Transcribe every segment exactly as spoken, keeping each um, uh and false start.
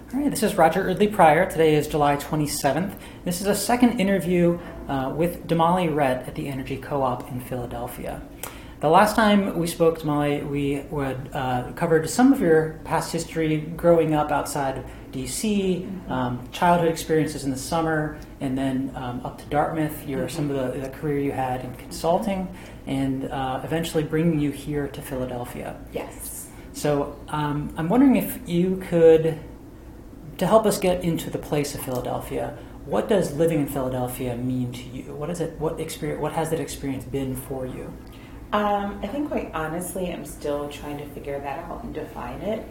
All right, this is Roger Eardley Pryor. Today is July twenty-seventh. This is a second interview uh, with Damali Rhett at the Energy Co-op in Philadelphia. The last time we spoke, Damali, we would, uh, covered some of your past history growing up outside of D C, mm-hmm. um, childhood experiences in the summer, and then um, up to Dartmouth, your, mm-hmm. some of the, the career you had in consulting, and uh, eventually bringing you here to Philadelphia. Yes. So um, I'm wondering if you could, to help us get into the place of Philadelphia, what does living in Philadelphia mean to you? What is it? What experience? What has that experience been for you? Um, I think, quite honestly, I'm still trying to figure that out and define it.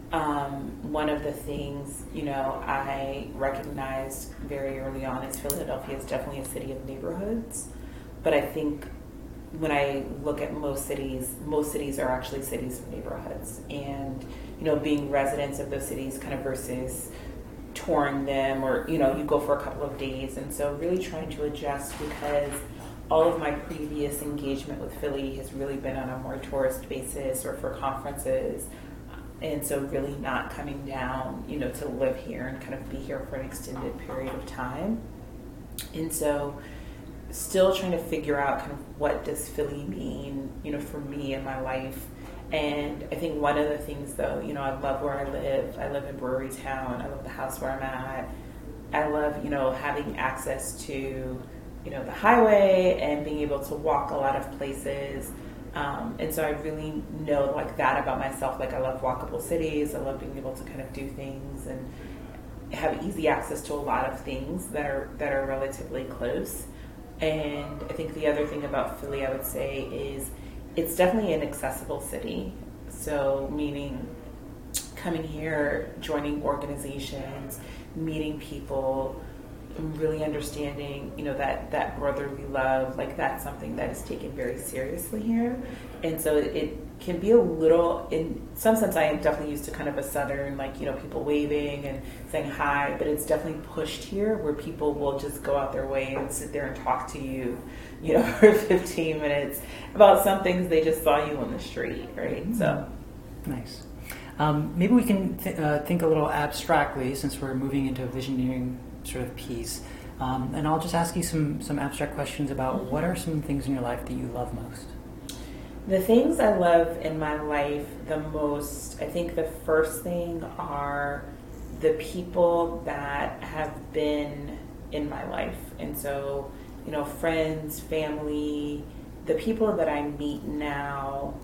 Um, one of the things, you know, I recognized very early on is Philadelphia is definitely a city of neighborhoods. But I think when I look at most cities, most cities are actually cities of neighborhoods. And, you know, being residents of those cities kind of versus touring them, or, you know, you go for a couple of days. And so really trying to adjust, because all of my previous engagement with Philly has really been on a more tourist basis or for conferences. And so really not coming down, you know, to live here and kind of be here for an extended period of time. And so still trying to figure out kind of what does Philly mean, you know, for me in my life. And I think one of the things, though, you know, I love where I live. I live in Brewery Town. I love the house where I'm at. I love, you know, having access to, you know, the highway and being able to walk a lot of places. Um, and so I really know like that about myself. Like I love walkable cities. I love being able to kind of do things and have easy access to a lot of things that are that are relatively close. And I think the other thing about Philly, I would say, is it's definitely an accessible city. So meaning coming here, joining organizations, meeting people, really understanding, you know, that, that brotherly love, like that's something that is taken very seriously here. And so it, it can be a little, in some sense, I am definitely used to kind of a Southern, like, you know, people waving and saying hi, but it's definitely pushed here where people will just go out their way and sit there and talk to you, you know, for fifteen minutes about some things they just saw you on the street, right? Mm-hmm. So nice. Um, maybe we can th- uh, think a little abstractly, since we're moving into a visioneering sort of piece. Um, and I'll just ask you some, some abstract questions about what are some things in your life that you love most? The things I love in my life the most, I think the first thing are the people that have been in my life. And so, you know, friends, family, the people that I meet now.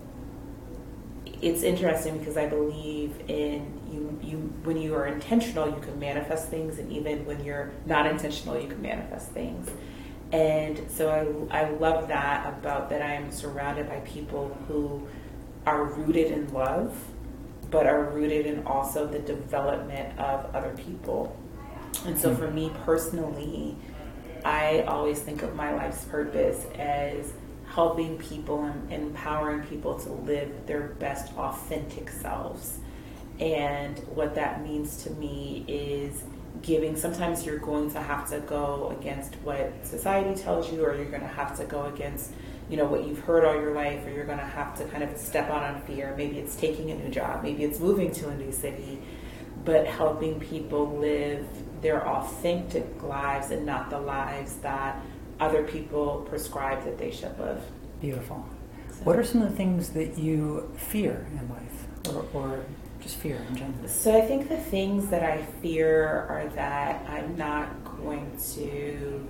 It's interesting because I believe in you, you, when you are intentional, you can manifest things. And even when you're not intentional, you can manifest things. And so I, I love that about that I'm surrounded by people who are rooted in love, but are rooted in also the development of other people. And so for me personally, I always think of my life's purpose as helping people and empowering people to live their best authentic selves. And what that means to me is giving, sometimes you're going to have to go against what society tells you, or you're going to have to go against, you know, what you've heard all your life, or you're going to have to kind of step out on fear. Maybe it's taking a new job, maybe it's moving to a new city, but helping people live their authentic lives and not the lives that other people prescribe that they should live. Beautiful. So, what are some of the things that you fear in life, or, or just fear in general? So I think the things that I fear are that I'm not going to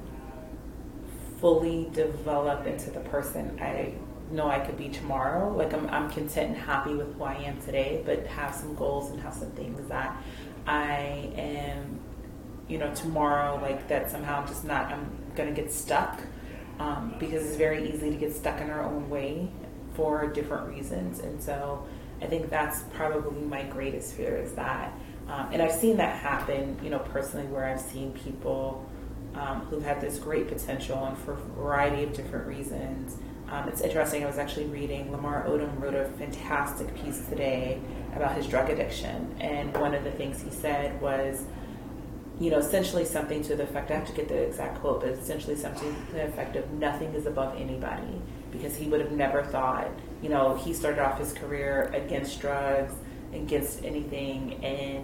fully develop into the person I know I could be tomorrow. Like I'm, I'm content and happy with who I am today, but have some goals and have some things that I am, you know, tomorrow, like that somehow just not, I'm going to get stuck, um, because it's very easy to get stuck in our own way for different reasons. And so I think that's probably my greatest fear is that, um, and I've seen that happen, you know, personally, where I've seen people um, who've had this great potential and for a variety of different reasons. Um, it's interesting, I was actually reading, Lamar Odom wrote a fantastic piece today about his drug addiction. And one of the things he said was, you know, essentially something to the effect, I have to get the exact quote, but essentially something to the effect of nothing is above anybody, because he would have never thought, you know, he started off his career against drugs, against anything, and, you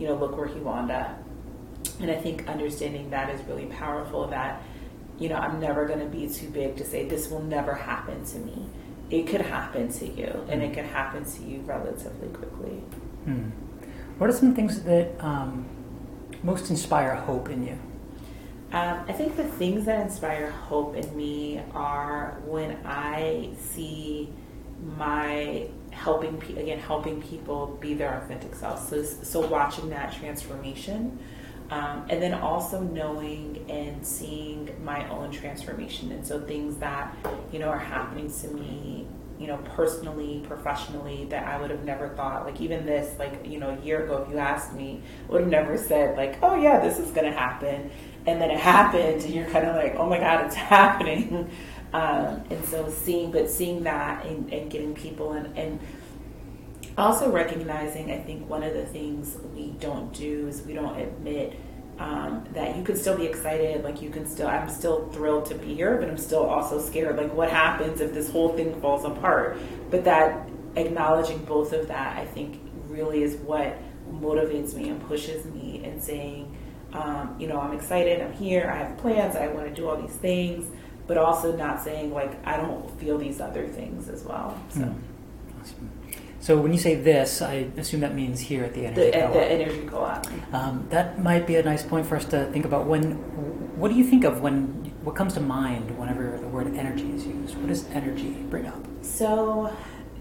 you know, look where he wound up. And I think understanding that is really powerful, that, you know, I'm never going to be too big to say this will never happen to me. It could happen to you, and it could happen to you relatively quickly. Hmm. What are some things that um, most inspire hope in you? Um, I think the things that inspire hope in me are when I see my helping, pe- again, helping people be their authentic selves. So, so watching that transformation, um, and then also knowing and seeing my own transformation. And so things that, you know, are happening to me, you know, personally, professionally, that I would have never thought, like even this, like, you know, a year ago, if you asked me, would have never said like, oh yeah, this is going to happen. And then it happened, and you're kind of like, oh my God, it's happening. Um, and so seeing, but seeing that and, and getting people, and, and also recognizing, I think one of the things we don't do is we don't admit um, that you can still be excited. Like you can still, I'm still thrilled to be here, but I'm still also scared. Like what happens if this whole thing falls apart? But that acknowledging both of that, I think really is what motivates me and pushes me, and saying, Um, you know, I'm excited, I'm here, I have plans, I want to do all these things, but also not saying like, I don't feel these other things as well. So, mm. Awesome. So when you say this, I assume that means here at the Energy the, Co-op. At the Energy Co-op. Um, that might be a nice point for us to think about. When, what do you think of when, what comes to mind whenever the word energy is used? What does energy bring up? So,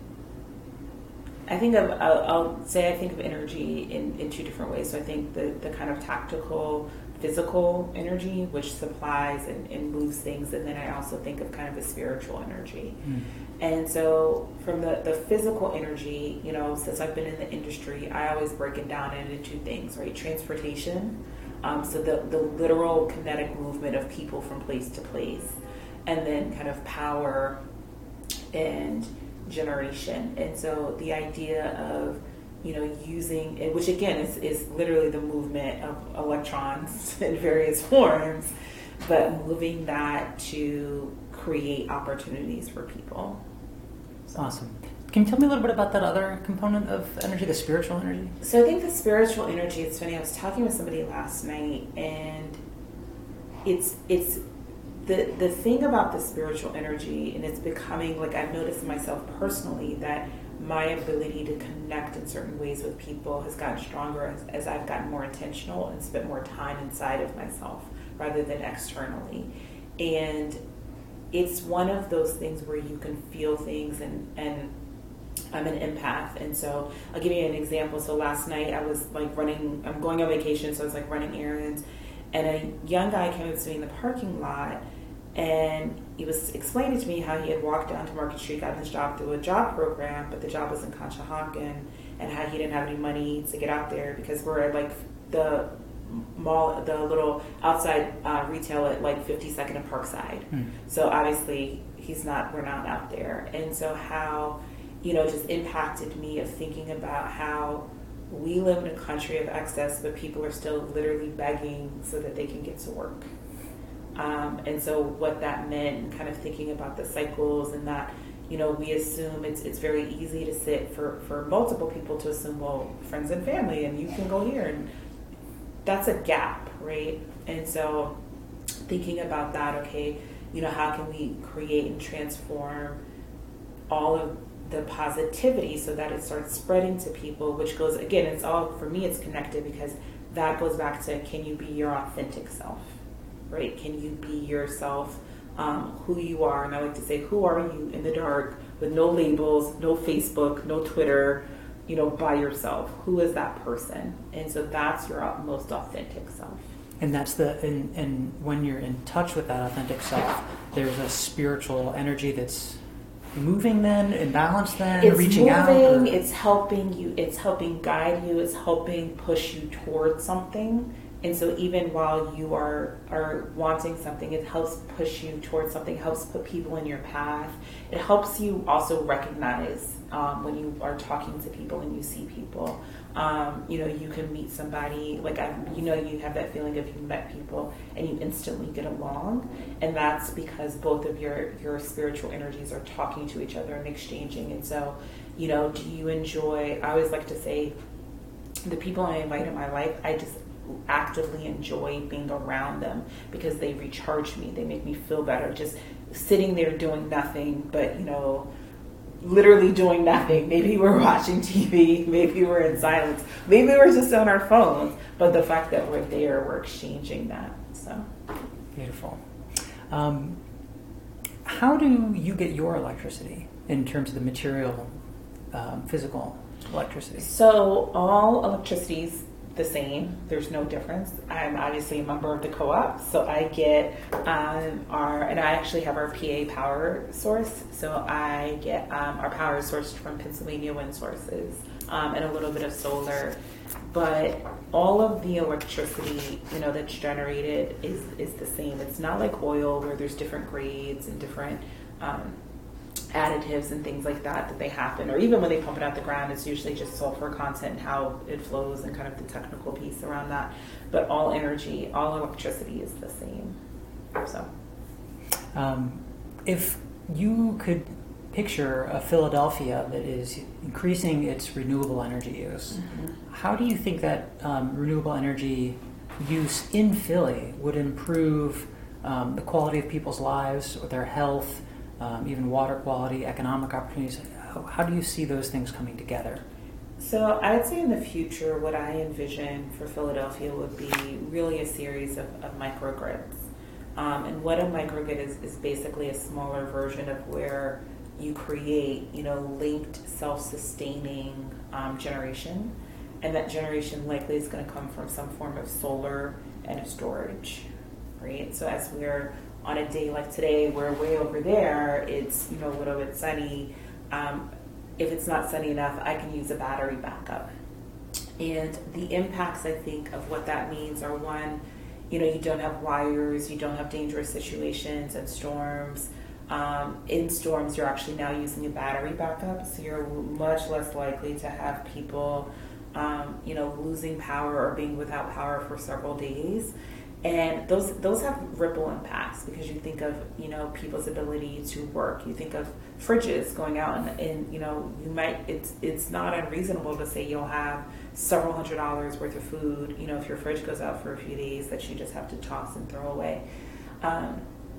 I think of, I'll, I'll say I think of energy in, in two different ways. So I think the, the kind of tactical, physical energy, which supplies and, and moves things. And then I also think of kind of the spiritual energy. Mm. And so from the, the physical energy, you know, since I've been in the industry, I always break it down into two things, right? Transportation, um, so the, the literal kinetic movement of people from place to place. And then kind of power and generation. And so the idea of, you know, using it, which again is, is literally the movement of electrons in various forms, but moving that to create opportunities for people. So. Awesome. Can you tell me a little bit about that other component of energy, the spiritual energy? So I think the spiritual energy, it's funny, I was talking with somebody last night, and it's it's The the thing about the spiritual energy, and it's becoming, like I've noticed in myself personally, that my ability to connect in certain ways with people has gotten stronger as, as I've gotten more intentional and spent more time inside of myself rather than externally. And it's one of those things where you can feel things, and, and I'm an empath. And so I'll give you an example. So last night I was like running, I'm going on vacation, so I was like running errands. And a young guy came up to me in the parking lot, and he was explaining to me how he had walked down to Market Street, gotten his job through a job program, but the job was in Conshohocken, and how he didn't have any money to get out there because we're at like the mall, the little outside uh, retail at like fifty-second and Parkside. Mm. So obviously he's not, we're not out there. And so how, you know, just impacted me of thinking about how we live in a country of excess, but people are still literally begging so that they can get to work. Um, and so what that meant, and kind of thinking about the cycles, and that, you know, we assume it's it's very easy to sit for, for multiple people to assume, well, friends and family, and you can go here. And that's a gap, right? And so thinking about that, okay, you know, how can we create and transform all of the positivity so that it starts spreading to people, which goes, again, it's all, for me, it's connected because that goes back to, can you be your authentic self, right? Can you be yourself, um, who you are? And I like to say, who are you in the dark with no labels, no Facebook, no Twitter, you know, by yourself? Who is that person? And so that's your most authentic self. And that's the, and, and when you're in touch with that authentic self, there's a spiritual energy that's moving then, in balance then, it's reaching moving, out? Or? It's helping you, it's helping guide you, it's helping push you towards something. And so even while you are, are wanting something, it helps push you towards something, helps put people in your path. It helps you also recognize um, when you are talking to people and you see people. Um, you know, you can meet somebody, like, I, you know, you have that feeling of you met people and you instantly get along. And that's because both of your, your spiritual energies are talking to each other and exchanging. And so, you know, do you enjoy, I always like to say, the people I invite in my life, I just actively enjoy being around them because they recharge me. They make me feel better. Just sitting there doing nothing, but you know, literally doing nothing. Maybe we're watching T V, maybe we're in silence, maybe we're just on our phones, but the fact that we're there, we're exchanging that. So beautiful. Um, how do you get your electricity in terms of the material, um, physical electricity? So all electricity's the same. There's no difference. I'm obviously a member of the co-op, so I get um, our, and I actually have our P A power source. So I get um, our power sourced from Pennsylvania Wind Sources um, and a little bit of solar. But all of the electricity, you know, that's generated is is the same. It's not like oil where there's different grades and different um, additives and things like that that they happen, or even when they pump it out the ground, it's usually just sulfur content and how it flows and kind of the technical piece around that. But all energy, all electricity is the same. So, um, if you could picture a Philadelphia that is increasing its renewable energy use, mm-hmm. how do you think that um, renewable energy use in Philly would improve um, the quality of people's lives, or their health, Um, even water quality, economic opportunities? How, how do you see those things coming together? So I'd say in the future, what I envision for Philadelphia would be really a series of, of microgrids. Um, and what a microgrid is, is basically a smaller version of where you create, you know, linked, self-sustaining um, generation. And that generation likely is going to come from some form of solar and storage, right? So as we're on a day like today, we're way over there, it's, you know, a little bit sunny. Um, if it's not sunny enough, I can use a battery backup. And the impacts, I think, of what that means are, one, you know, you don't have wires, you don't have dangerous situations and storms. Um, in storms, you're actually now using a battery backup, so you're much less likely to have people, um, you know, losing power or being without power for several days. And those those have ripple impacts, because you think of, you know, people's ability to work. You think of fridges going out, and, and you know, you might, it's it's not unreasonable to say you'll have several hundred dollars worth of food, you know, if your fridge goes out for a few days, that you just have to toss and throw away. Um,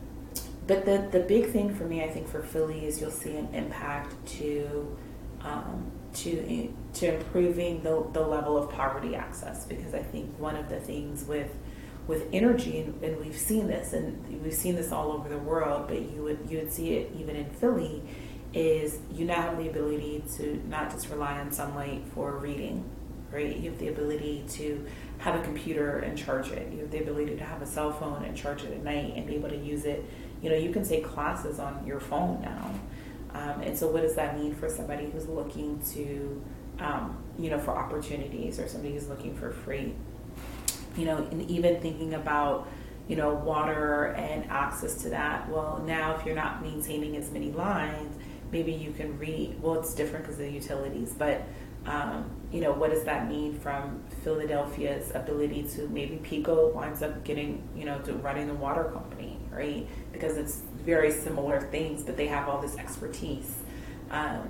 but the, the big thing for me, I think, for Philly is you'll see an impact to um, to to improving the, the level of poverty access, because I think one of the things with with energy, and, and we've seen this, and we've seen this all over the world, but you would you would see it even in Philly, is you now have the ability to not just rely on sunlight for reading, right? You have the ability to have a computer and charge it. You have the ability to have a cell phone and charge it at night and be able to use it. You know, you can take classes on your phone now. Um, and so what does that mean for somebody who's looking to, um, you know, for opportunities, or somebody who's looking for free? You know, and even thinking about, you know, water and access to that. Well, now if you're not maintaining as many lines, maybe you can read, well, it's different because of the utilities, but, um, you know, what does that mean from Philadelphia's ability to, maybe PECO winds up getting, you know, to running the water company, right? Because it's very similar things, but they have all this expertise. Um,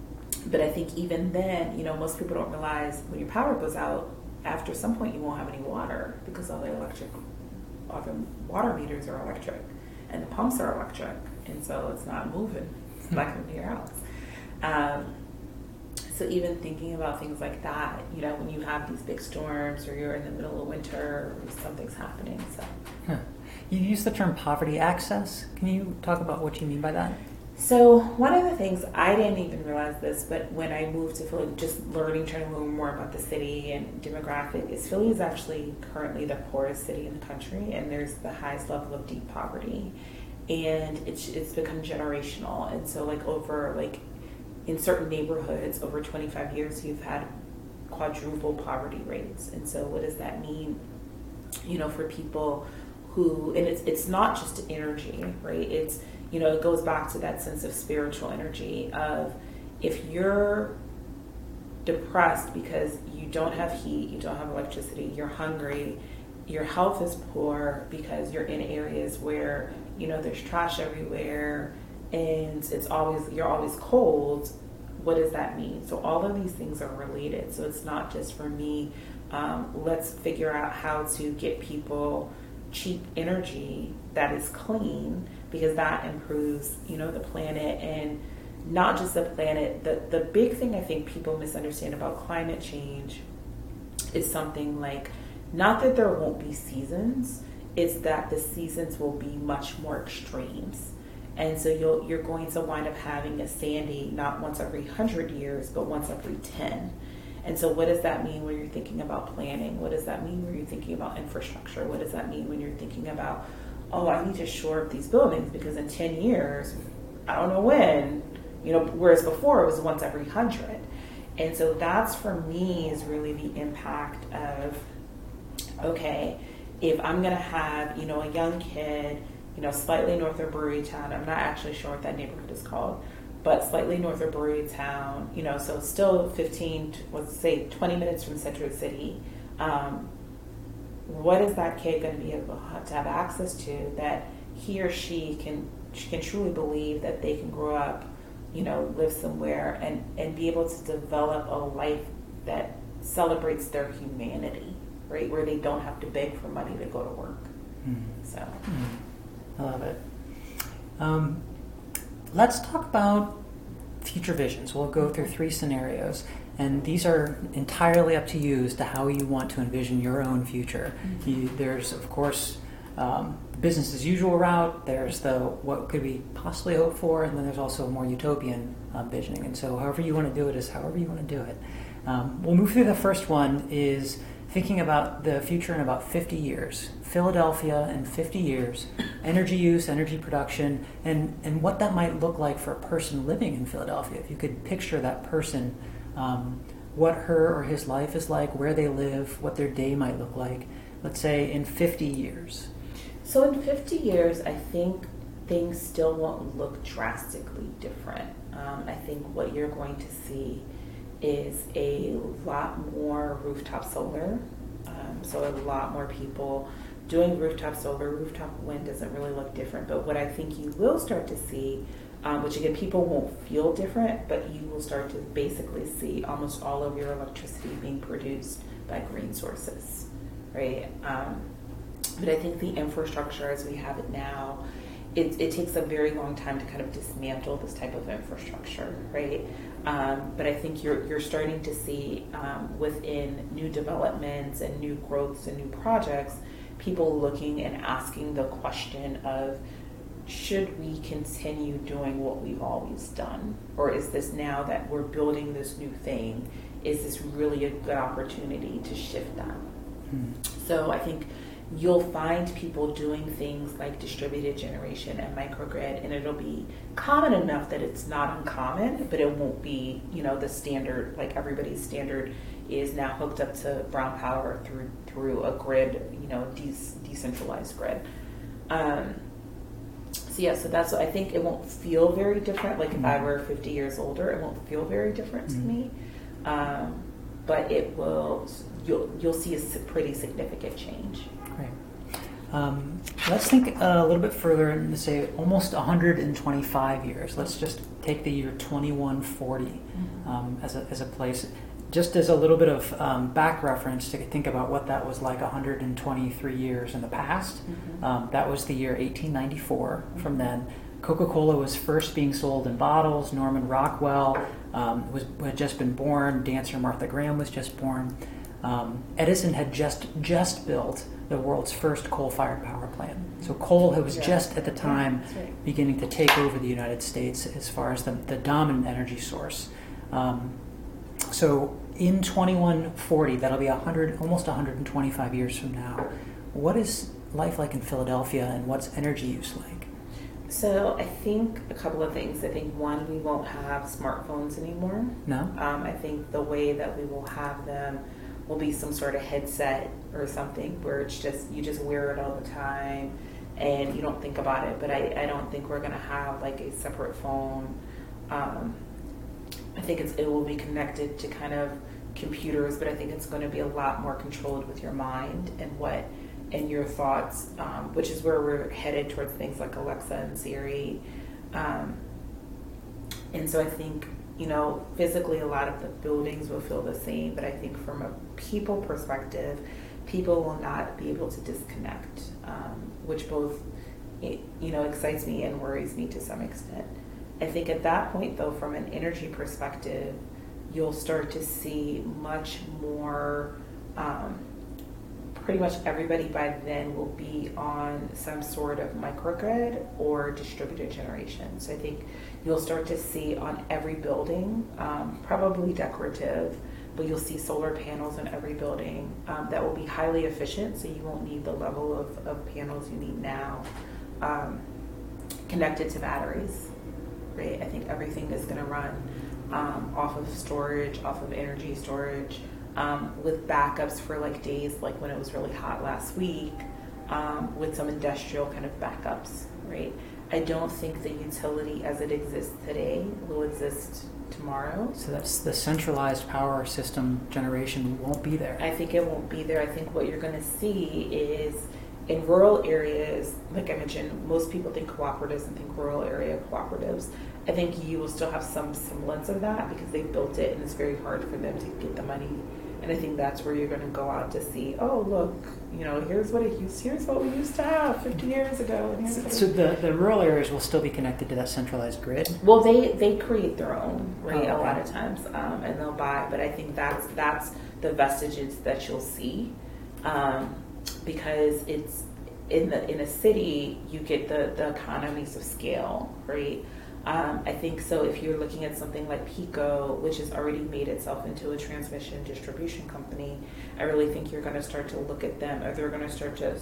but I think even then, you know, most people don't realize when your power goes out, after some point you won't have any water, because all the electric, all the water meters are electric, and the pumps are electric, and so it's not moving back into your house. Um, so even thinking about things like that, you know, when you have these big storms, or you're in the middle of winter, or something's happening. So, huh. You use the term poverty access. Can you talk about what you mean by that? So one of the things, I didn't even realize this, but when I moved to Philly, just learning, trying to learn more about the city and demographic, is Philly is actually currently the poorest city in the country, and there's the highest level of deep poverty, and it's it's become generational. And so, like, over like in certain neighborhoods, over twenty-five years, you've had quadruple poverty rates. And so, what does that mean? You know, for people who, and it's it's not just energy, right? It's, you know, it goes back to that sense of spiritual energy of, if you're depressed because you don't have heat, you don't have electricity, you're hungry, your health is poor because you're in areas where, you know, there's trash everywhere, and it's always, you're always cold. what does that mean? So all of these things are related. So it's not just for me, um, let's figure out how to get people cheap energy that is clean, because that improves, you know, the planet, and not just the planet. The, the big thing I think people misunderstand about climate change is something like, not that there won't be seasons, it's that the seasons will be much more extremes. And so you'll, you're going to wind up having a Sandy not once every one hundred years, but once every ten. And so what does that mean when you're thinking about planning? What does that mean when you're thinking about infrastructure? What does that mean when you're thinking about, oh, I need to shore up these buildings because in ten years, I don't know when, you know, whereas before it was once every hundred. And so that's, for me, is really the impact of, okay, if I'm going to have, you know, a young kid, you know, slightly north of Brewerytown, I'm not actually sure what that neighborhood is called, but slightly north of Brewerytown, you know, so still fifteen, let's say twenty minutes from Century City. Um, what is that kid going to be able to have access to that he or she can can truly believe that they can grow up, you know, live somewhere and, and be able to develop a life that celebrates their humanity, right? Where they don't have to beg for money to go to work. Mm. So, mm. I love it. Um, let's talk about future visions. We'll go through three scenarios, and these are entirely up to you as to how you want to envision your own future. Mm-hmm. You, there's, of course, um, business as usual route. There's the what could we possibly hope for, and then there's also a more utopian um, visioning. And so however you want to do it is however you want to do it. Um, we'll move through. The first one is thinking about the future in about fifty years. Philadelphia in fifty years, energy use, energy production, and, and what that might look like for a person living in Philadelphia. If you could picture that person, um, what her or his life is like, where they live, what their day might look like, let's say in fifty years. So in fifty years, I think things still won't look drastically different. Um, I think what you're going to see is a lot more rooftop solar. Um, so a lot more people doing rooftop solar. Rooftop wind doesn't really look different, but what I think you will start to see, um, which again, people won't feel different, but you will start to basically see almost all of your electricity being produced by green sources, right? Um, but I think the infrastructure as we have it now, it, it takes a very long time to kind of dismantle this type of infrastructure, right? Um, but I think you're you're starting to see um, within new developments and new growths and new projects, people looking and asking the question of, should we continue doing what we've always done? Or is this, now that we're building this new thing, is this really a good opportunity to shift that? Hmm. So I think you'll find people doing things like distributed generation and microgrid, and it'll be common enough that it's not uncommon, but it won't be, you know, the standard, like everybody's standard is now hooked up to brown power through through a grid, you know, de- decentralized grid. Um, so yeah, so that's what I think. It won't feel very different. Like if I were fifty years older, it won't feel very different mm-hmm. to me. Um, but it will. You'll you'll see a pretty significant change. Great. Um, let's think a little bit further and say almost one hundred twenty-five years. Let's just take the year twenty-one forty mm-hmm. um, as a as a place. Just as a little bit of um, back reference to think about what that was like one hundred twenty-three years in the past. Mm-hmm. Um, that was the year eighteen ninety-four. Mm-hmm. From then, Coca-Cola was first being sold in bottles. Norman Rockwell um, was had just been born. Dancer Martha Graham was just born. Um, Edison had just just built the world's first coal-fired power plant. So coal was yeah. just at the time yeah, right. beginning to take over the United States as far as the, the dominant energy source. Um, So in twenty-one forty, that'll be one hundred, almost one hundred twenty-five years from now. What is life like in Philadelphia, and what's energy use like? So I think a couple of things. I think one, we won't have smartphones anymore. No. Um, I think the way that we will have them will be some sort of headset or something where it's just, you just wear it all the time and you don't think about it. But I, I don't think we're going to have like a separate phone. Um, I think it's, it will be connected to kind of computers, but I think it's going to be a lot more controlled with your mind and what and your thoughts, um, which is where we're headed towards things like Alexa and Siri. Um, and so I think you know, physically a lot of the buildings will feel the same, but I think from a people perspective, people will not be able to disconnect, um, which both, you know, excites me and worries me to some extent. I think at that point, though, from an energy perspective, you'll start to see much more, um, pretty much everybody by then will be on some sort of microgrid or distributed generation. So I think you'll start to see on every building, um, probably decorative, but you'll see solar panels on every building um, that will be highly efficient, so you won't need the level of, of panels you need now, um, connected to batteries, right? I think everything is going to run um, off of storage, off of energy storage, um, with backups for like days, like when it was really hot last week, um, with some industrial kind of backups, right? I don't think the utility as it exists today will exist tomorrow. So that's the centralized power system generation won't be there. I think it won't be there. I think what you're going to see is in rural areas, like I mentioned, most people think cooperatives and think rural area cooperatives. I think you will still have some semblance of that because they built it and it's very hard for them to get the money. And I think that's where you're going to go out to see, oh, look, you know, here's what it used, here's what we used to have fifty years ago. And here's so the, the rural areas will still be connected to that centralized grid? Well, they, they create their own, right, oh, okay. a lot of times, um, and they'll buy. But I think that's that's the vestiges that you'll see, um, because it's in the in a city you get the, the economies of scale, right? Um, I think so. If you're looking at something like Pico, which has already made itself into a transmission distribution company, I really think you're going to start to look at them, or they're going to start to,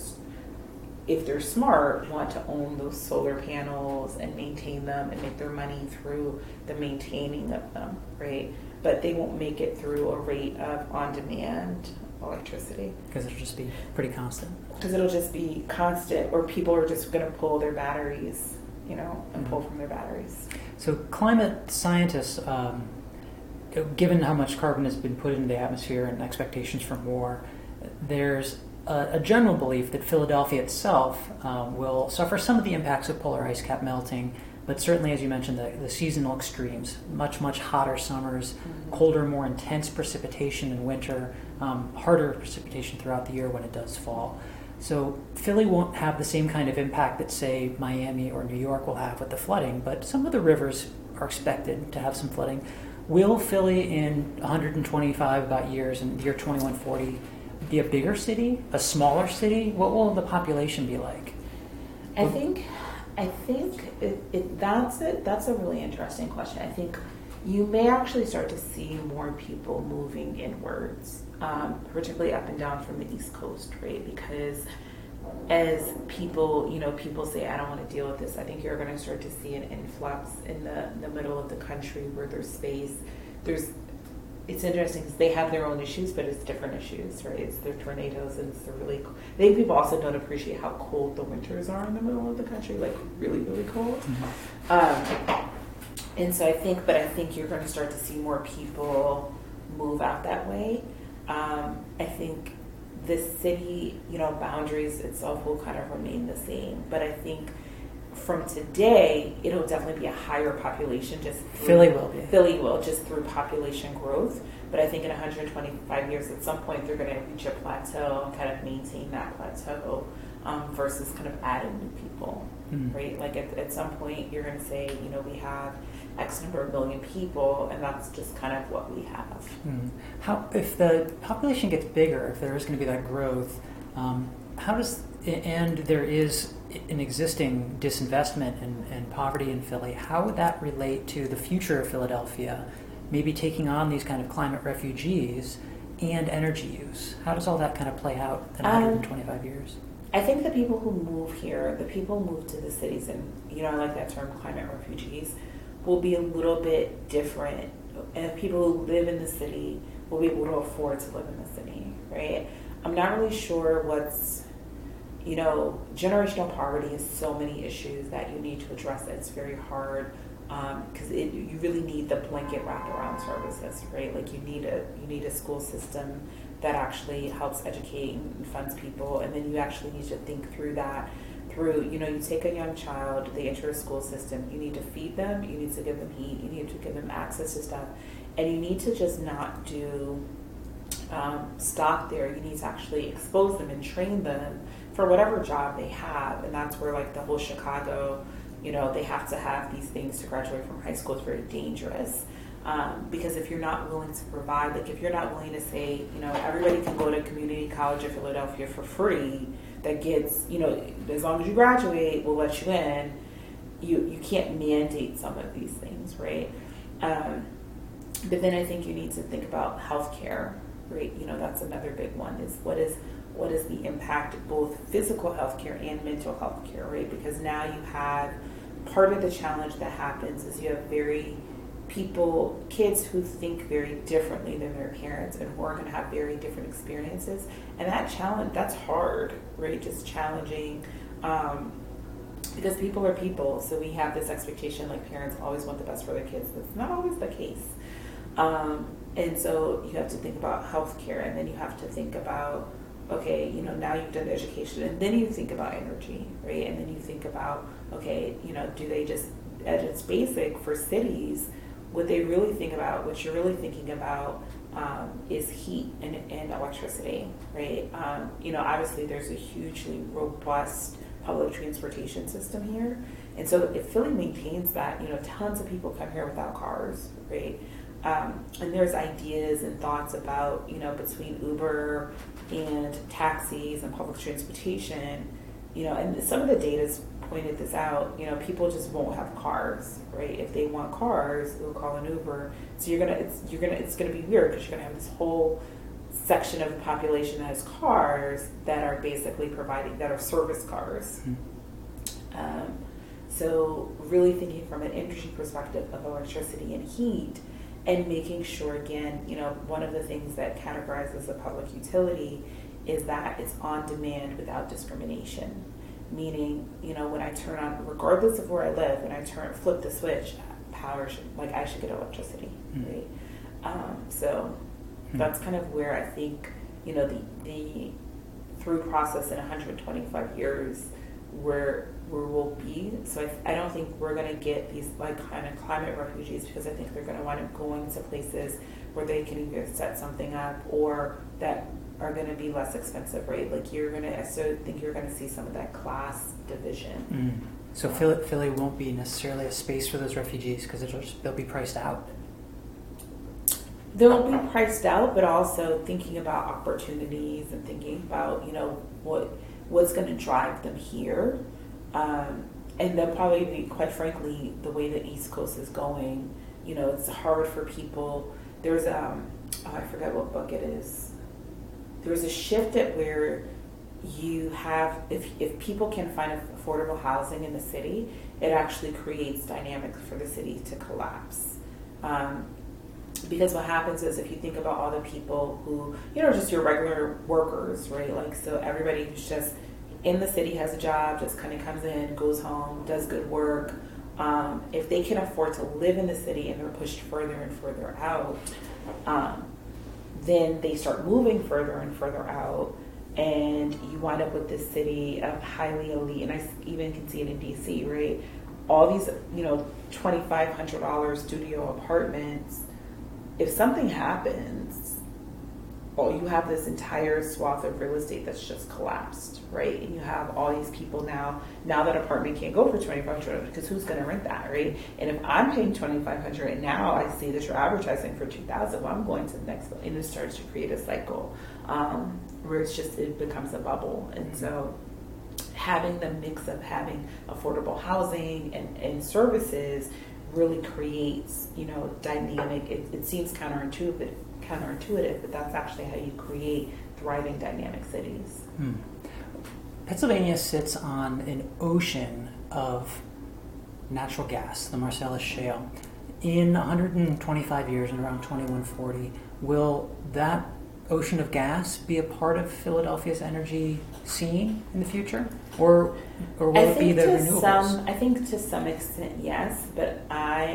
if they're smart, want to own those solar panels and maintain them and make their money through the maintaining of them, right? But they won't make it through a rate of on-demand electricity. Because it'll just be pretty constant. Because it'll just be constant, or people are just going to pull their batteries, you know, and pull from their batteries. So climate scientists, um, given how much carbon has been put into the atmosphere and expectations for more, there's a, a general belief that Philadelphia itself um, will suffer some of the impacts of polar ice cap melting, but certainly, as you mentioned, the, the seasonal extremes, much, much hotter summers, mm-hmm. colder, more intense precipitation in winter, um, harder precipitation throughout the year when it does fall. So Philly won't have the same kind of impact that, say, Miami or New York will have with the flooding, but some of the rivers are expected to have some flooding. Will Philly in one hundred twenty-five about years, in the year twenty-one forty, be a bigger city, a smaller city? What will the population be like? I think, I think it, it, that's it. That's a really interesting question. I think you may actually start to see more people moving inwards, um, particularly up and down from the East Coast, right? Because as people, you know, people say, I don't want to deal with this, I think you're going to start to see an influx in the, the middle of the country where there's space. There's, it's interesting because they have their own issues, but it's different issues, right? It's their tornadoes and it's the really cold. I think people also don't appreciate how cold the winters are in the middle of the country, like really, really cold. Mm-hmm. Um, And so I think, but I think you're going to start to see more people move out that way. Um, I think the city, you know, boundaries itself will kind of remain the same. But I think from today, it'll definitely be a higher population. Just through, Philly will be. Philly will, just through population growth. But I think in one hundred twenty-five years, at some point, they're going to reach a plateau and kind of maintain that plateau um, versus kind of adding new people, mm. right? Like at, at some point, you're going to say, you know, we have X number of million people, and that's just kind of what we have. Mm. How, if the population gets bigger, if there is going to be that growth, um, how does, and there is an existing disinvestment and, and poverty in Philly, how would that relate to the future of Philadelphia, maybe taking on these kind of climate refugees and energy use? How does all that kind of play out in one hundred twenty-five um, years? I think the people who move here, the people who move to the cities, and you know, I like that term, climate refugees, will be a little bit different. And people who live in the city will be able to afford to live in the city, right? I'm not really sure what's, you know, generational poverty has so many issues that you need to address that it's very hard because um, you really need the blanket wraparound services, right? Like you need a you need a school system that actually helps educate and funds people, and then you actually need to think through that through, you know, you take a young child, they enter a school system, you need to feed them, you need to give them heat, you need to give them access to stuff, and you need to just not do um, stop there. You need to actually expose them and train them for whatever job they have. And that's where, like, the whole Chicago, you know, they have to have these things to graduate from high school is very dangerous. Um, because if you're not willing to provide, like if you're not willing to say, you know, everybody can go to community college of Philadelphia for free, that gets, you know, as long as you graduate, we'll let you in, you, you can't mandate some of these things, right? Um, but then I think you need to think about healthcare, right? You know, that's another big one, is what is what is the impact of both physical healthcare and mental healthcare, right? Because now you have, part of the challenge that happens is you have very people, kids who think very differently than their parents and who are going to have very different experiences. And that challenge, that's hard, right? Just challenging, um, because people are people. So we have this expectation, like parents always want the best for their kids. That's not always the case. Um, and so you have to think about healthcare, and then you have to think about, okay, you know, now you've done education, and then you think about energy, right? And then you think about, okay, you know, do they just, at its basic for cities, what they really think about, what you're really thinking about, um, is heat and, and electricity, right? Um, you know, obviously there's a hugely robust public transportation system here. And so if Philly maintains that, you know, tons of people come here without cars, right? Um, and there's ideas and thoughts about, you know, between Uber and taxis and public transportation, you know, and some of the data's pointed this out, you know, people just won't have cars, right? If they want cars, they'll call an Uber. So you're gonna, it's, you're gonna, it's gonna be weird because you're gonna have this whole section of the population that has cars that are basically providing, that are service cars. Mm-hmm. Um, so really thinking from an energy perspective of electricity and heat, and making sure, again, you know, one of the things that categorizes a public utility is that it's on demand without discrimination. Meaning, you know, when I turn on, regardless of where I live, when I turn, flip the switch, power should, like I should get electricity, mm-hmm. right? Um, so mm-hmm. that's kind of where I think, you know, the the through process in one hundred twenty-five years where where we'll be. So I, I don't think we're going to get these like kind of climate refugees, because I think they're going to wind up going to places where they can either set something up or that are going to be less expensive, right? Like you're going to, I so think you're going to see some of that class division. Mm. So Philly, Philly won't be necessarily a space for those refugees because they'll be priced out. They'll be priced out, but also thinking about opportunities and thinking about, you know, what what's going to drive them here. Um, and they'll probably be, quite frankly, the way the East Coast is going, you know, it's hard for people. There's, um, oh, I forget what book it is. There's a shift at where you have, if, if people can find affordable housing in the city, it actually creates dynamics for the city to collapse. Um, because what happens is, if you think about all the people who, you know, just your regular workers, right? Like, so everybody who's just in the city has a job, just kind of comes in, goes home, does good work. Um, if they can afford to live in the city and they're pushed further and further out, um, then they start moving further and further out, and you wind up with this city of highly elite, and I even can see it in D C, right? All these, you know, twenty-five hundred dollars studio apartments. If something happens, oh, you have this entire swath of real estate that's just collapsed, right? And you have all these people now, now that apartment can't go for twenty-five hundred dollars because who's going to rent that, right? And if I'm paying twenty-five hundred dollars and now I see that you're advertising for two thousand dollars, well, I'm going to the next one. And it starts to create a cycle um, where it's just, it becomes a bubble. And so having the mix of having affordable housing and, and services really creates, you know, dynamic, it, it seems counterintuitive, counterintuitive, but that's actually how you create thriving dynamic cities. Hmm. Pennsylvania sits on an ocean of natural gas, the Marcellus Shale. In one hundred twenty-five years, in around twenty-one forty, will that ocean of gas be a part of Philadelphia's energy scene in the future? Or or will I it be the renewables? Some, I think to some extent, yes, but I,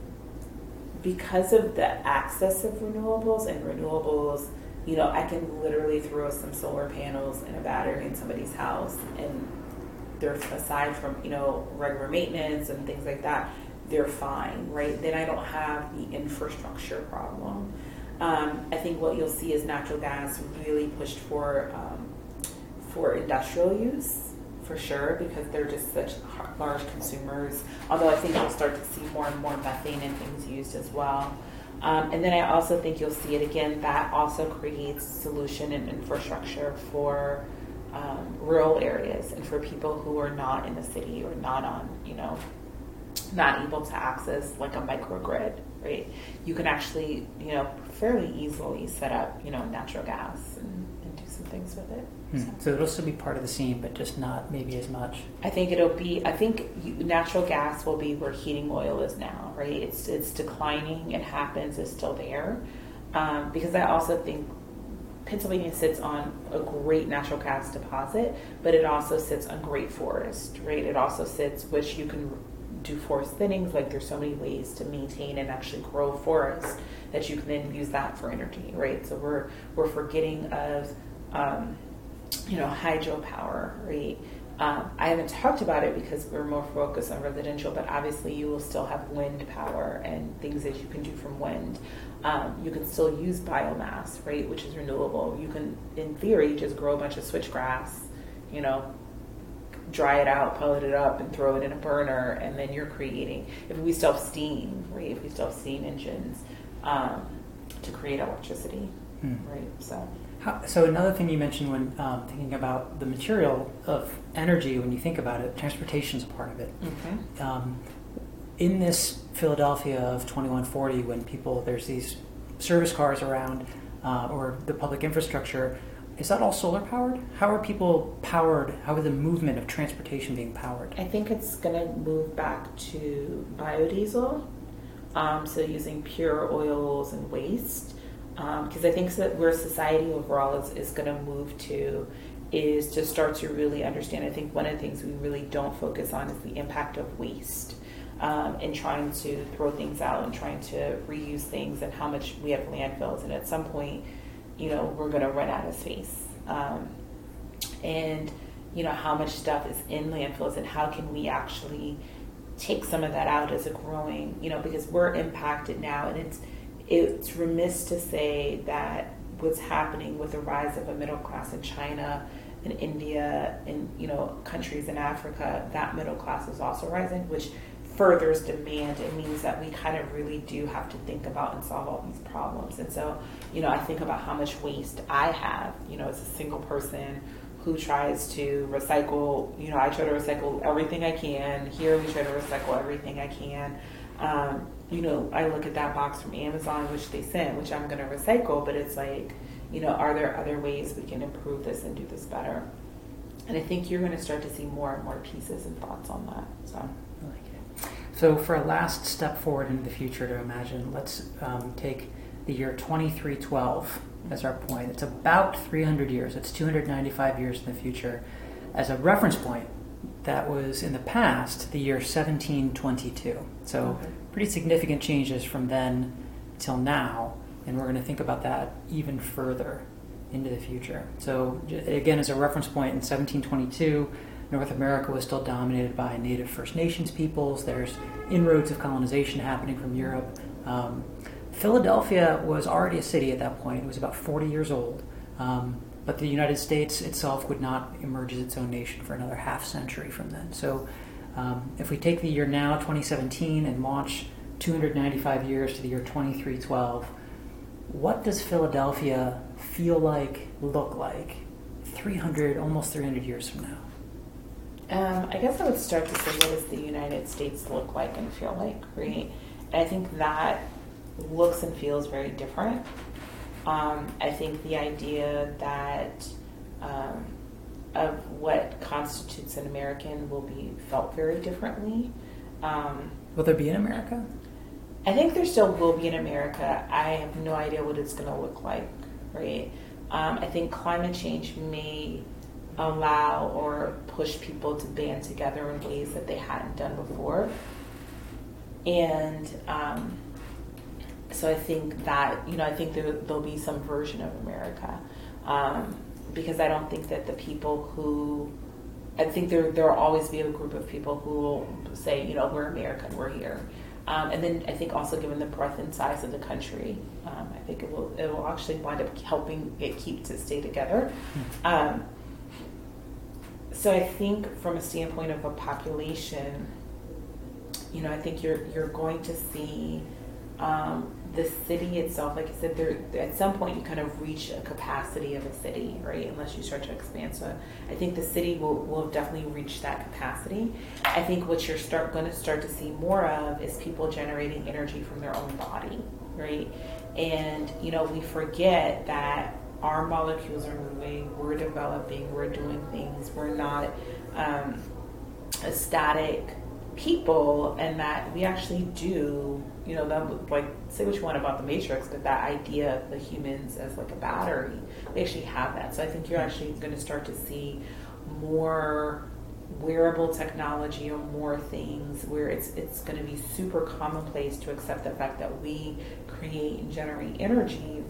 because of the access of renewables and renewables, you know, I can literally throw some solar panels and a battery in somebody's house and they're aside from, you know, regular maintenance and things like that, they're fine, right? Then I don't have the infrastructure problem. Um, I think what you'll see is natural gas really pushed for um, for industrial use, for sure, because they're just such large consumers. Although I think you'll start to see more and more methane and things used as well. Um, and then I also think you'll see it again, that also creates solution and infrastructure for um, rural areas and for people who are not in the city or not on, you know, not able to access like a microgrid, right? You can actually, you know, fairly easily set up, you know, natural gas and, and do some things with it. Hmm. So. so it'll still be part of the scene, but just not maybe as much. I think it'll be, I think you, natural gas will be where heating oil is now, right? It's it's declining, it happens, it's still there. Um, because I also think Pennsylvania sits on a great natural gas deposit, but it also sits on great forest, right? It also sits, which you can do forest thinnings, like there's so many ways to maintain and actually grow forest that you can then use that for energy, right? So we're we're forgetting of um, you know, hydropower, right? Um, I haven't talked about it because we're more focused on residential, but obviously you will still have wind power and things that you can do from wind. Um, you can still use biomass, right, which is renewable. You can, in theory, just grow a bunch of switchgrass, you know, dry it out, pellet it up, and throw it in a burner, and then you're creating, if we still have steam, right, if we still have steam engines, um, to create electricity, hmm. right, so... How, so another thing you mentioned when um, thinking about the material of energy, when you think about it, transportation is a part of it. Mm-hmm. Um, in this Philadelphia of twenty-one forty, when people, there's these service cars around, uh, or the public infrastructure, is that all solar powered? How are people powered? How is the movement of transportation being powered? I think it's going to move back to biodiesel, um, so using pure oils and waste. Because um, I think that where society overall is, is going to move to is to start to really understand. I think one of the things we really don't focus on is the impact of waste, um, and trying to throw things out and trying to reuse things, and how much we have landfills. And at some point, you know, we're going to run out of space. Um, and, you know, how much stuff is in landfills, and how can we actually take some of that out as a growing, you know, because we're impacted now, and it's It's remiss to say that what's happening with the rise of a middle class in China and India and, you know, countries in Africa, that middle class is also rising, which furthers demand. It means that we kind of really do have to think about and solve all these problems. And so, you know, I think about how much waste I have, you know, as a single person who tries to recycle. You know, I try to recycle everything I can. Here we try to recycle everything I can. Um, you know, I look at that box from Amazon, which they sent, which I'm going to recycle, but it's like, you know, are there other ways we can improve this and do this better? And I think you're going to start to see more and more pieces and thoughts on that. So, I like it. So for a last step forward into the future to imagine, let's um, take the year twenty-three twelve as our point. It's about three hundred years. It's two hundred ninety-five years in the future. As a reference point, that was in the past, the year seventeen twenty-two. So okay. Pretty significant changes from then till now, and we're going to think about that even further into the future. So again, as a reference point, in seventeen twenty-two, North America was still dominated by native First Nations peoples. There's inroads of colonization happening from Europe. Um, Philadelphia was already a city at that point. It was about forty years old. Um, But the United States itself would not emerge as its own nation for another half century from then. So um, if we take the year now, twenty seventeen, and launch two hundred ninety-five years to the year twenty-three twelve, what does Philadelphia feel like, look like, three hundred, almost three hundred years from now? Um, I guess I would start to say, what does the United States look like and feel like, right? And I think that looks and feels very different. Um, I think the idea that um, of what constitutes an American will be felt very differently. Um, will there be an America? I think there still will be an America. I have no idea what it's going to look like, right? Um, I think climate change may allow or push people to band together in ways that they hadn't done before. And um, so I think that, you know, I think there, there'll be some version of America. Um, because I don't think that the people who I think there there will always be a group of people who will say, you know, we're American, we're here. Um, and then I think also given the breadth and size of the country, um, I think it will it will actually wind up helping it keep to stay together. Um, so I think from a standpoint of a population, you know, I think you're you're going to see um, the city itself, like I said, there at some point you kind of reach a capacity of a city, right? Unless you start to expand. So I think the city will, will definitely reach that capacity. I think what you're start going to start to see more of is people generating energy from their own body, right? And you know, we forget that our molecules are moving, we're developing, we're doing things. We're not um, a static people, and that we actually do, you know, that, like, say what you want about the Matrix, but that idea of the humans as like a battery, we actually have that. So I think you're actually going to start to see more wearable technology or more things where it's it's going to be super commonplace to accept the fact that we create and generate energy,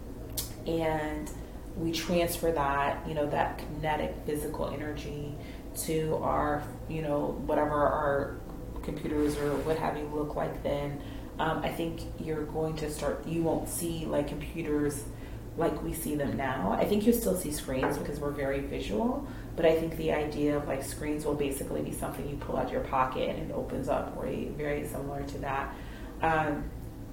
and we transfer that, you know, that kinetic physical energy to our, you know, whatever our computers or what have you look like then. Um, I think you're going to start, you won't see like computers like we see them now. I think you'll still see screens because we're very visual, but I think the idea of like screens will basically be something you pull out your pocket and it opens up, right? Very similar to that. Um,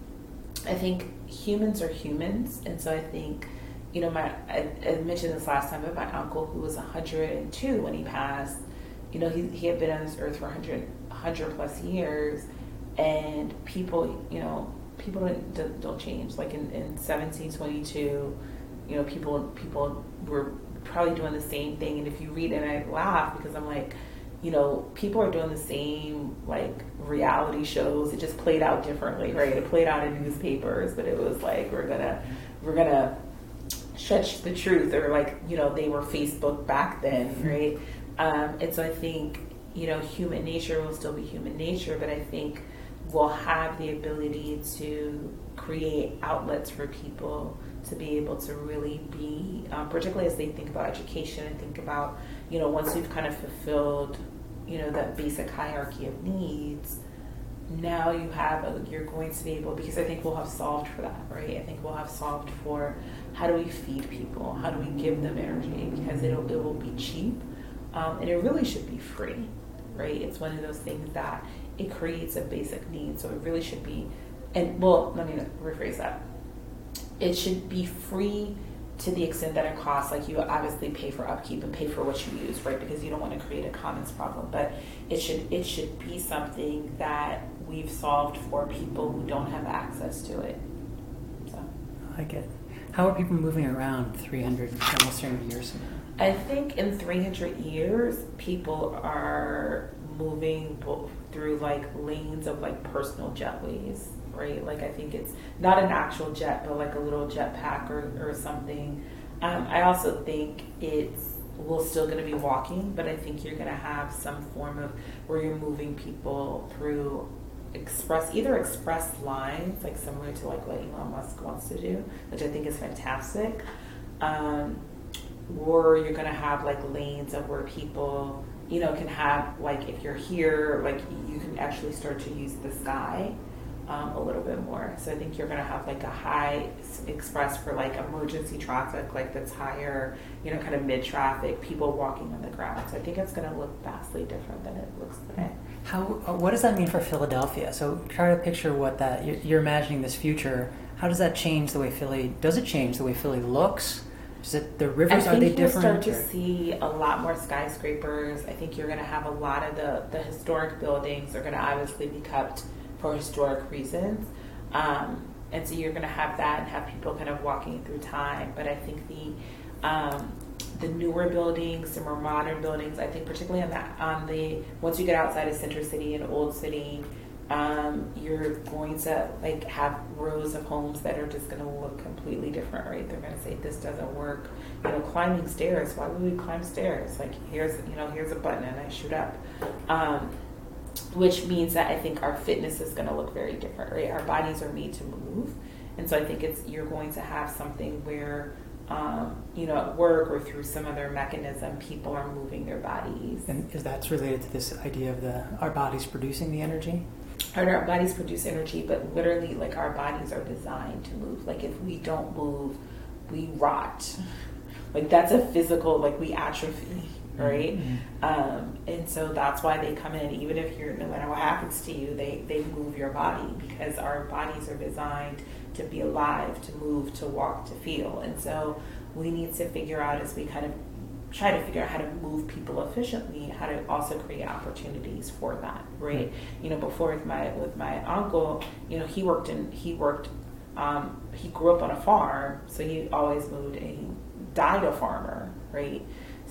I think humans are humans, and so I think, you know, my I, I mentioned this last time, but my uncle, who was one hundred two when he passed, you know, he, he had been on this earth for one hundred, one hundred plus years, and people, you know, people don't, don't change. Like in, in seventeen twenty-two, you know, people people were probably doing the same thing, and if you read, and I laugh because I'm like, you know, people are doing the same like reality shows. It just played out differently, right? It played out in newspapers, but it was like, we're gonna, we're gonna stretch the truth, or like, you know, they were Facebook back then, right? Um, and so I think, you know, human nature will still be human nature, but I think we'll have the ability to create outlets for people to be able to really be, um, particularly as they think about education and think about, you know, once we've kind of fulfilled, you know, that basic hierarchy of needs, now you have, a, you're going to be able, because I think we'll have solved for that, right? I think we'll have solved for how do we feed people? How do we give them energy? Because it'll, it will be cheap, um, and it really should be free, right? It's one of those things that it creates a basic need, so it really should be, and well, let me rephrase that. It should be free to the extent that it costs, like you obviously pay for upkeep and pay for what you use, right? Because you don't want to create a commons problem, but it should it should be something that we've solved for people who don't have access to it. So I like it. How are people moving around three hundred, almost three hundred years from now? I think in three hundred years, people are moving through like lanes of like personal jetways, right? Like I think it's not an actual jet, but like a little jetpack or, or something. Um, I also think it's, we're still going to be walking, but I think you're going to have some form of where you're moving people through express, either express lines, like similar to like what Elon Musk wants to do, which I think is fantastic. Um, or you're going to have like lanes of where people, you know, can have, like, if you're here, like, you can actually start to use the sky um, a little bit more. So I think you're going to have, like, a high express for, like, emergency traffic, like, that's higher, you know, kind of mid-traffic, people walking on the ground. So I think it's going to look vastly different than it looks today. How, what does that mean for Philadelphia? So try to picture what that, you're, you're imagining this future. How does that change the way Philly, does it change the way Philly looks? Is it the rivers, I are they think you'll different? start to or? see a lot more skyscrapers. I think you're going to have a lot of the, the historic buildings are going to obviously be kept for historic reasons. Um, and so you're going to have that and have people kind of walking through time. But I think the um, the newer buildings, the more modern buildings, I think particularly on that, on the, once you get outside of Center City and Old City, Um, you're going to like have rows of homes that are just going to look completely different, right? They're going to say, this doesn't work. You know, climbing stairs, why would we climb stairs? Like, here's, you know, here's a button and I shoot up. Um, which means that I think our fitness is going to look very different, right? Our bodies are made to move. And so I think it's, you're going to have something where um, you know, at work or through some other mechanism, people are moving their bodies. And is that related to this idea of the our bodies producing the energy? Our bodies produce energy, but literally, like, our bodies are designed to move. Like, if we don't move, we rot. Like, that's a physical, like, we atrophy, right? Mm-hmm. Um, and so that's why they come in. Even if you're, no matter what happens to you, they, they move your body, because our bodies are designed to be alive, to move, to walk, to feel. And so we need to figure out, as we kind of try to figure out how to move people efficiently, how to also create opportunities for that, right? Mm-hmm. You know, before with my with my uncle, you know, he worked in he worked um, he grew up on a farm, so he always moved, and he died a farmer, right?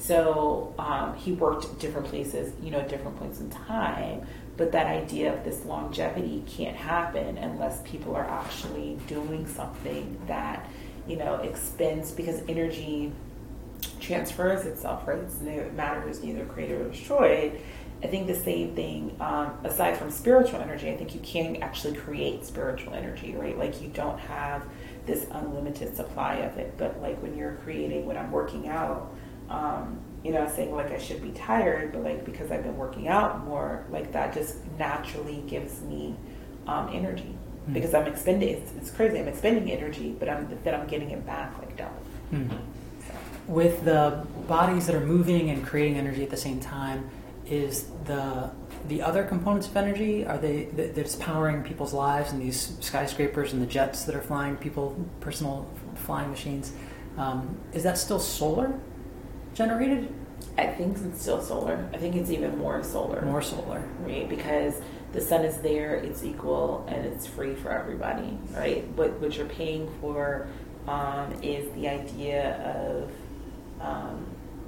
So um, he worked at different places, you know, at different points in time. But that idea of this longevity can't happen unless people are actually doing something that, you know, expends, because energy transfers itself, right? It's neither, matter is neither created or destroyed. I think the same thing, um, aside from spiritual energy, I think you can actually create spiritual energy, right? Like, you don't have this unlimited supply of it. But like, when you're creating, when I'm working out, um, you know, saying like I should be tired, but like, because I've been working out more, like, that just naturally gives me um, energy, mm-hmm. because I'm expending, it's, it's crazy, I'm expending energy, but I'm, then I'm getting it back like double. Mm-hmm. With the bodies that are moving and creating energy at the same time, is the the other components of energy, are they that's powering people's lives, and these skyscrapers and the jets that are flying, people, personal flying machines, um, is that still solar generated? I think it's still solar. I think it's even more solar. More solar. Right, because the sun is there, it's equal, and it's free for everybody, right? What, what you're paying for um, is the idea of Um,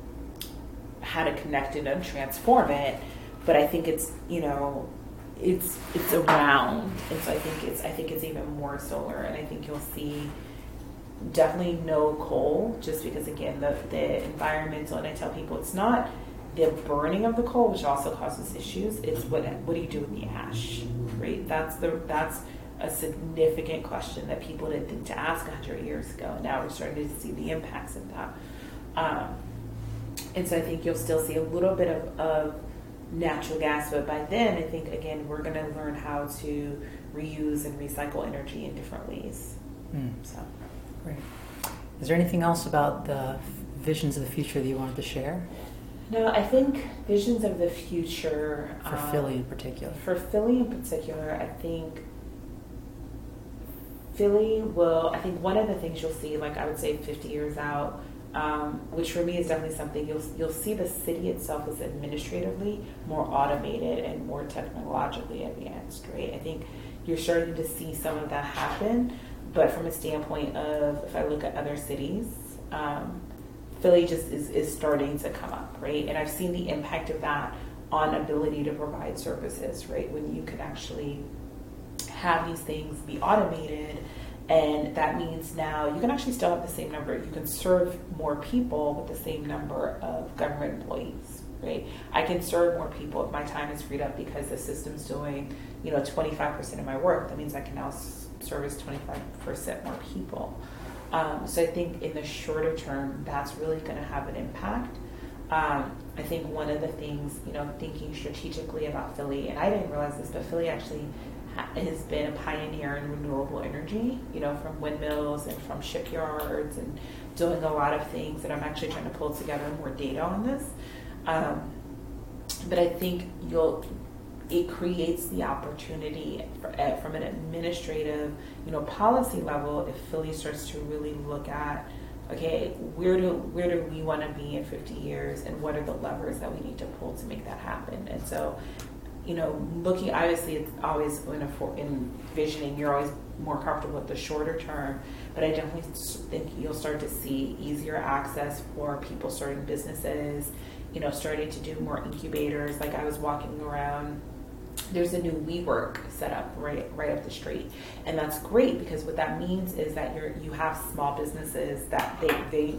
how to connect it and transform it, but I think it's, you know, it's it's around, and so I think it's I think it's even more solar, and I think you'll see definitely no coal, just because, again, the the environmental, and I tell people it's not the burning of the coal, which also causes issues. It's what what do you do with the ash, right? That's the that's a significant question that people didn't think to ask a hundred years ago, and now we're starting to see the impacts of that. Um, and so I think you'll still see a little bit of, of natural gas, but by then I think, again, we're going to learn how to reuse and recycle energy in different ways. Mm. So, great. Is there anything else about the visions of the future that you wanted to share? No, I think visions of the future for um, Philly in particular. For Philly in particular, I think Philly will. I think one of the things you'll see, like I would say, fifty years out. Um, which for me is definitely something you'll you'll see the city itself as administratively more automated and more technologically advanced, right? I think you're starting to see some of that happen, but from a standpoint of, if I look at other cities, um, Philly just is, is starting to come up, right? And I've seen the impact of that on ability to provide services, right? When you can actually have these things be automated. And that means now you can actually still have the same number. You can serve more people with the same number of government employees, right? I can serve more people if my time is freed up because the system's doing, you know, twenty-five percent of my work. That means I can now service twenty-five percent more people. Um, so I think in the shorter term, that's really going to have an impact. Um, I think one of the things, you know, thinking strategically about Philly, and I didn't realize this, but Philly actually has been a pioneer in renewable energy, you know, from windmills and from shipyards, and doing a lot of things that I'm actually trying to pull together more data on this. Um, but I think you'll, it creates the opportunity for, uh, from an administrative, you know, policy level, if Philly starts to really look at, okay, where do where do we want to be in fifty years, and what are the levers that we need to pull to make that happen? And so, you know, looking, obviously it's always in, a for, in visioning, you're always more comfortable with the shorter term, but I definitely think you'll start to see easier access for people starting businesses, you know, starting to do more incubators. Like I was walking around, there's a new WeWork set up right right up the street, and that's great because what that means is that you're you have small businesses that they they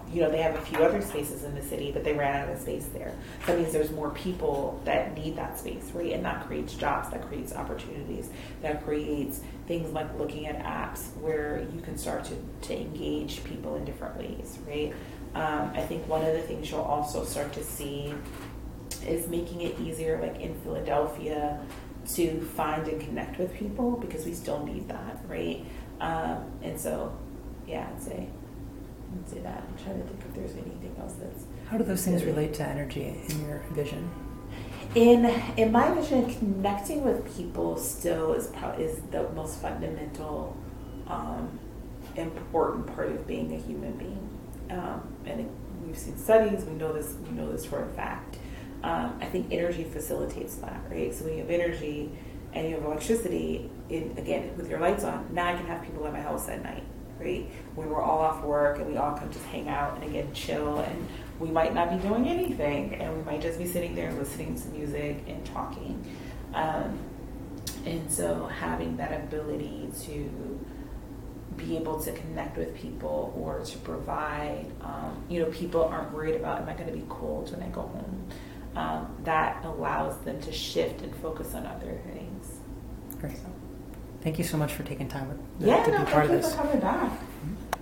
you know, they have a few other spaces in the city, but they ran out of space there. So that means there's more people that need that space, right? And that creates jobs, that creates opportunities, that creates things like looking at apps where you can start to, to engage people in different ways, right? Um, I think one of the things you'll also start to see is making it easier, like in Philadelphia, to find and connect with people, because we still need that, right? Um, and so, yeah, I'd say, I'd say that. I'm trying to think if there's anything else that's... How do those things relate to energy in your vision? In in my vision, connecting with people still is probably is the most fundamental, um, important part of being a human being. Um, and it, we've seen studies. We know this. We know this for a fact. Um, I think energy facilitates that, right? So when you have energy and you have electricity, in, again, with your lights on, now I can have people at my house at night, right? When we're all off work and we all come just hang out and again chill, and we might not be doing anything, and we might just be sitting there listening to music and talking. Um, and so having that ability to be able to connect with people or to provide, um, you know, people aren't worried about, am I going to be cold when I go home? Um, that allows them to shift and focus on other things. Great. So. Thank you so much for taking time with, yeah, to no, be part of thank you this. for coming back. Mm-hmm.